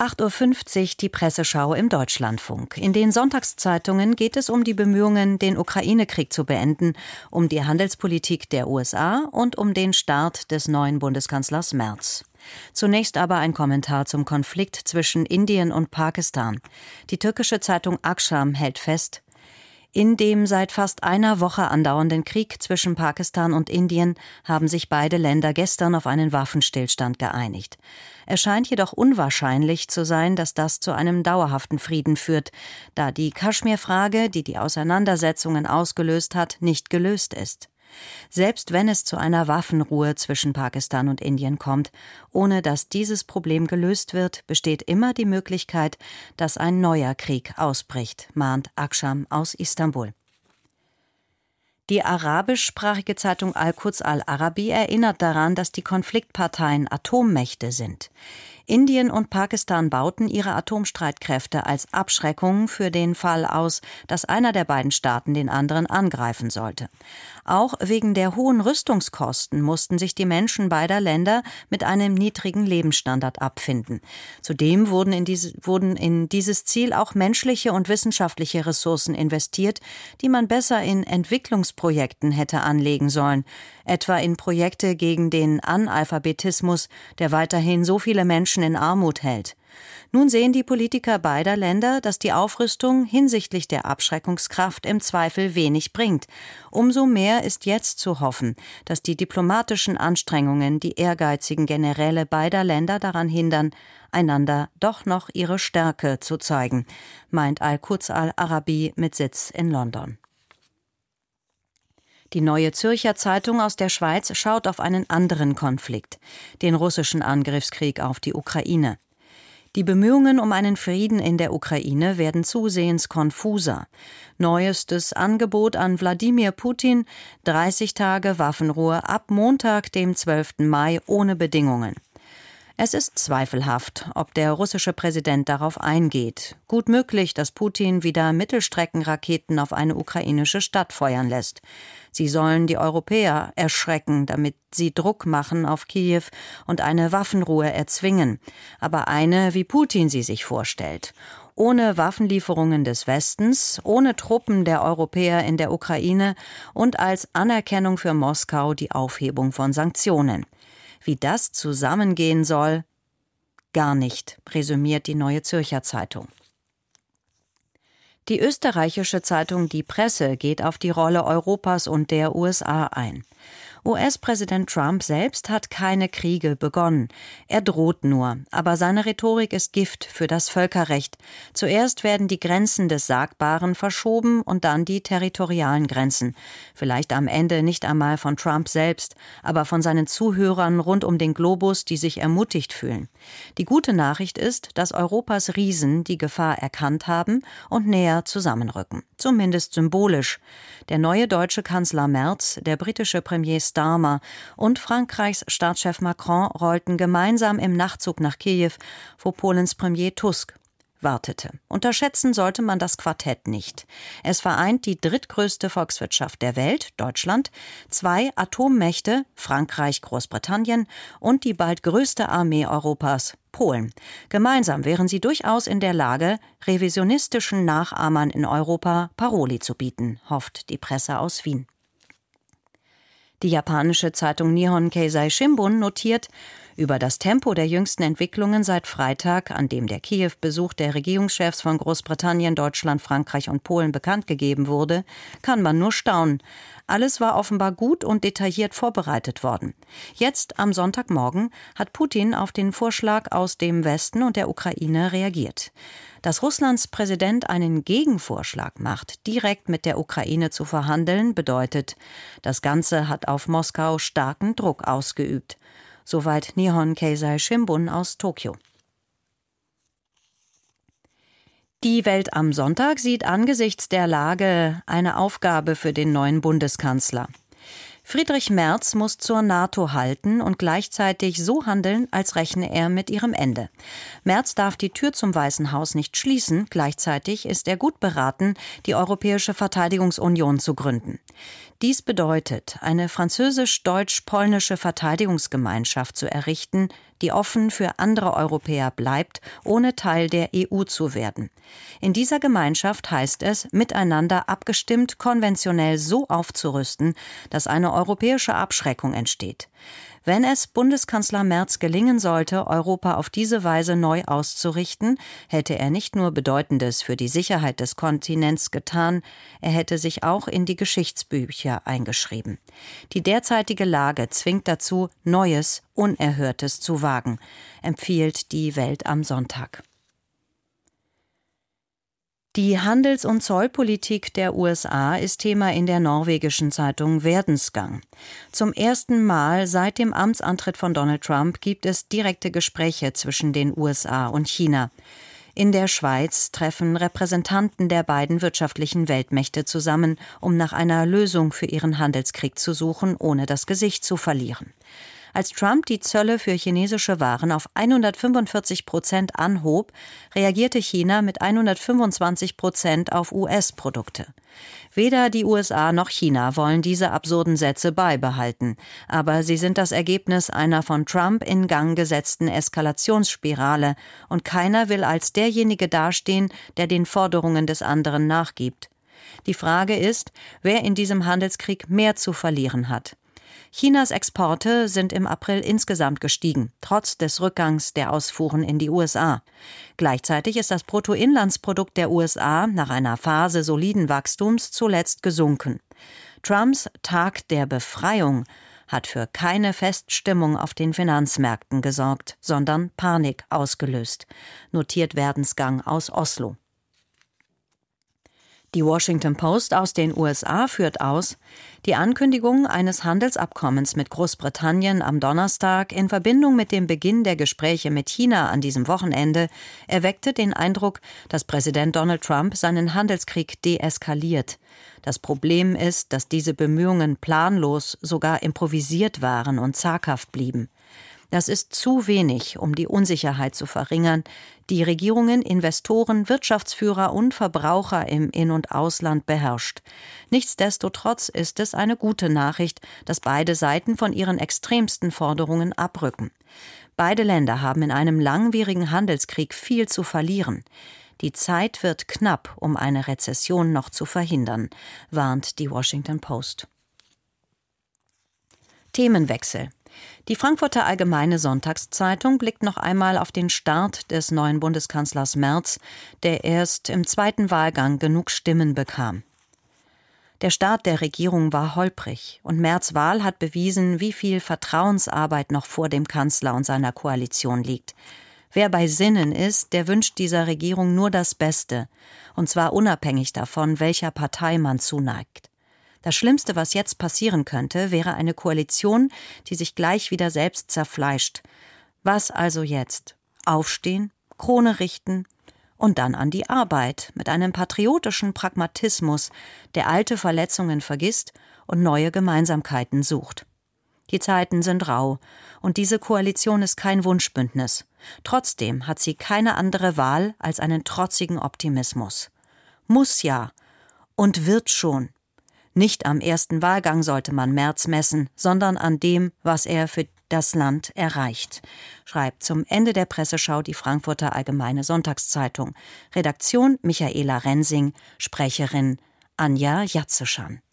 8:50 Uhr die Presseschau im Deutschlandfunk. In den Sonntagszeitungen geht es um die Bemühungen, den Ukraine-Krieg zu beenden, um die Handelspolitik der USA und um den Start des neuen Bundeskanzlers Merz. Zunächst aber ein Kommentar zum Konflikt zwischen Indien und Pakistan. Die türkische Zeitung Akşam hält fest: In dem seit fast einer Woche andauernden Krieg zwischen Pakistan und Indien haben sich beide Länder gestern auf einen Waffenstillstand geeinigt. Es scheint jedoch unwahrscheinlich zu sein, dass das zu einem dauerhaften Frieden führt, da die Kaschmir-Frage, die die Auseinandersetzungen ausgelöst hat, nicht gelöst ist. Selbst wenn es zu einer Waffenruhe zwischen Pakistan und Indien kommt, ohne dass dieses Problem gelöst wird, besteht immer die Möglichkeit, dass ein neuer Krieg ausbricht, mahnt Akşam aus Istanbul. Die arabischsprachige Zeitung Al-Quds Al-Arabi erinnert daran, dass die Konfliktparteien Atommächte sind. Indien und Pakistan bauten ihre Atomstreitkräfte als Abschreckung für den Fall aus, dass einer der beiden Staaten den anderen angreifen sollte. Auch wegen der hohen Rüstungskosten mussten sich die Menschen beider Länder mit einem niedrigen Lebensstandard abfinden. Zudem wurden in dieses Ziel auch menschliche und wissenschaftliche Ressourcen investiert, die man besser in Entwicklungsprojekten hätte anlegen sollen, etwa in Projekte gegen den Analphabetismus, der weiterhin so viele Menschen in Armut hält. Nun sehen die Politiker beider Länder, dass die Aufrüstung hinsichtlich der Abschreckungskraft im Zweifel wenig bringt. Umso mehr ist jetzt zu hoffen, dass die diplomatischen Anstrengungen die ehrgeizigen Generäle beider Länder daran hindern, einander doch noch ihre Stärke zu zeigen, meint Al-Quds Al-Arabi mit Sitz in London. Die Neue Zürcher Zeitung aus der Schweiz schaut auf einen anderen Konflikt, den russischen Angriffskrieg auf die Ukraine. Die Bemühungen um einen Frieden in der Ukraine werden zusehends konfuser. Neuestes Angebot an Wladimir Putin: 30 Tage Waffenruhe ab Montag, dem 12. Mai, ohne Bedingungen. Es ist zweifelhaft, ob der russische Präsident darauf eingeht. Gut möglich, dass Putin wieder Mittelstreckenraketen auf eine ukrainische Stadt feuern lässt. Sie sollen die Europäer erschrecken, damit sie Druck machen auf Kiew und eine Waffenruhe erzwingen. Aber eine, wie Putin sie sich vorstellt. Ohne Waffenlieferungen des Westens, ohne Truppen der Europäer in der Ukraine und als Anerkennung für Moskau die Aufhebung von Sanktionen. Wie das zusammengehen soll? Gar nicht, resümiert die Neue Zürcher Zeitung. Die österreichische Zeitung Die Presse geht auf die Rolle Europas und der USA ein. US-Präsident Trump selbst hat keine Kriege begonnen. Er droht nur, aber seine Rhetorik ist Gift für das Völkerrecht. Zuerst werden die Grenzen des Sagbaren verschoben und dann die territorialen Grenzen. Vielleicht am Ende nicht einmal von Trump selbst, aber von seinen Zuhörern rund um den Globus, die sich ermutigt fühlen. Die gute Nachricht ist, dass Europas Riesen die Gefahr erkannt haben und näher zusammenrücken. Zumindest symbolisch. Der neue deutsche Kanzler Merz, der britische Premier Starmer und Frankreichs Staatschef Macron rollten gemeinsam im Nachtzug nach Kiew, wo Polens Premier Tusk wartete. Unterschätzen sollte man das Quartett nicht. Es vereint die drittgrößte Volkswirtschaft der Welt, Deutschland, 2 Atommächte, Frankreich, Großbritannien, und die bald größte Armee Europas, Polen. Gemeinsam wären sie durchaus in der Lage, revisionistischen Nachahmern in Europa Paroli zu bieten, hofft die Presse aus Wien. Die japanische Zeitung Nihon Keizai Shimbun notiert: Über das Tempo der jüngsten Entwicklungen seit Freitag, an dem der Kiew-Besuch der Regierungschefs von Großbritannien, Deutschland, Frankreich und Polen bekannt gegeben wurde, kann man nur staunen. Alles war offenbar gut und detailliert vorbereitet worden. Jetzt, am Sonntagmorgen, hat Putin auf den Vorschlag aus dem Westen und der Ukraine reagiert. Dass Russlands Präsident einen Gegenvorschlag macht, direkt mit der Ukraine zu verhandeln, bedeutet, das Ganze hat auf Moskau starken Druck ausgeübt. Soweit Nihon Keizai Shimbun aus Tokio. Die Welt am Sonntag sieht angesichts der Lage eine Aufgabe für den neuen Bundeskanzler. Friedrich Merz muss zur NATO halten und gleichzeitig so handeln, als rechne er mit ihrem Ende. Merz darf die Tür zum Weißen Haus nicht schließen, gleichzeitig ist er gut beraten, die Europäische Verteidigungsunion zu gründen. Dies bedeutet, eine französisch-deutsch-polnische Verteidigungsgemeinschaft zu errichten, die offen für andere Europäer bleibt, ohne Teil der EU zu werden. In dieser Gemeinschaft heißt es, miteinander abgestimmt konventionell so aufzurüsten, dass eine europäische Abschreckung entsteht. Wenn es Bundeskanzler Merz gelingen sollte, Europa auf diese Weise neu auszurichten, hätte er nicht nur Bedeutendes für die Sicherheit des Kontinents getan, er hätte sich auch in die Geschichtsbücher eingeschrieben. Die derzeitige Lage zwingt dazu, Neues, Unerhörtes zu wagen, empfiehlt die Welt am Sonntag. Die Handels- und Zollpolitik der USA ist Thema in der norwegischen Zeitung Verdensgang. Zum ersten Mal seit dem Amtsantritt von Donald Trump gibt es direkte Gespräche zwischen den USA und China. In der Schweiz treffen Repräsentanten der beiden wirtschaftlichen Weltmächte zusammen, um nach einer Lösung für ihren Handelskrieg zu suchen, ohne das Gesicht zu verlieren. Als Trump die Zölle für chinesische Waren auf 145% anhob, reagierte China mit 125% auf US-Produkte. Weder die USA noch China wollen diese absurden Sätze beibehalten, aber sie sind das Ergebnis einer von Trump in Gang gesetzten Eskalationsspirale und keiner will als derjenige dastehen, der den Forderungen des anderen nachgibt. Die Frage ist, wer in diesem Handelskrieg mehr zu verlieren hat. Chinas Exporte sind im April insgesamt gestiegen, trotz des Rückgangs der Ausfuhren in die USA. Gleichzeitig ist das Bruttoinlandsprodukt der USA nach einer Phase soliden Wachstums zuletzt gesunken. Trumps Tag der Befreiung hat für keine Feststimmung auf den Finanzmärkten gesorgt, sondern Panik ausgelöst, notiert Verdensgang aus Oslo. Die Washington Post aus den USA führt aus, die Ankündigung eines Handelsabkommens mit Großbritannien am Donnerstag in Verbindung mit dem Beginn der Gespräche mit China an diesem Wochenende erweckte den Eindruck, dass Präsident Donald Trump seinen Handelskrieg deeskaliert. Das Problem ist, dass diese Bemühungen planlos, sogar improvisiert waren und zaghaft blieben. Das ist zu wenig, um die Unsicherheit zu verringern, die Regierungen, Investoren, Wirtschaftsführer und Verbraucher im In- und Ausland beherrscht. Nichtsdestotrotz ist es eine gute Nachricht, dass beide Seiten von ihren extremsten Forderungen abrücken. Beide Länder haben in einem langwierigen Handelskrieg viel zu verlieren. Die Zeit wird knapp, um eine Rezession noch zu verhindern, warnt die Washington Post. Themenwechsel. Die Frankfurter Allgemeine Sonntagszeitung blickt noch einmal auf den Start des neuen Bundeskanzlers Merz, der erst im zweiten Wahlgang genug Stimmen bekam. Der Start der Regierung war holprig und Merz' Wahl hat bewiesen, wie viel Vertrauensarbeit noch vor dem Kanzler und seiner Koalition liegt. Wer bei Sinnen ist, der wünscht dieser Regierung nur das Beste, und zwar unabhängig davon, welcher Partei man zuneigt. Das Schlimmste, was jetzt passieren könnte, wäre eine Koalition, die sich gleich wieder selbst zerfleischt. Was also jetzt? Aufstehen, Krone richten und dann an die Arbeit mit einem patriotischen Pragmatismus, der alte Verletzungen vergisst und neue Gemeinsamkeiten sucht. Die Zeiten sind rau und diese Koalition ist kein Wunschbündnis. Trotzdem hat sie keine andere Wahl als einen trotzigen Optimismus. Muss ja und wird schon. Nicht am ersten Wahlgang sollte man Merz messen, sondern an dem, was er für das Land erreicht, schreibt zum Ende der Presseschau die Frankfurter Allgemeine Sonntagszeitung. Redaktion Michaela Rensing, Sprecherin Anja Jatzeschan.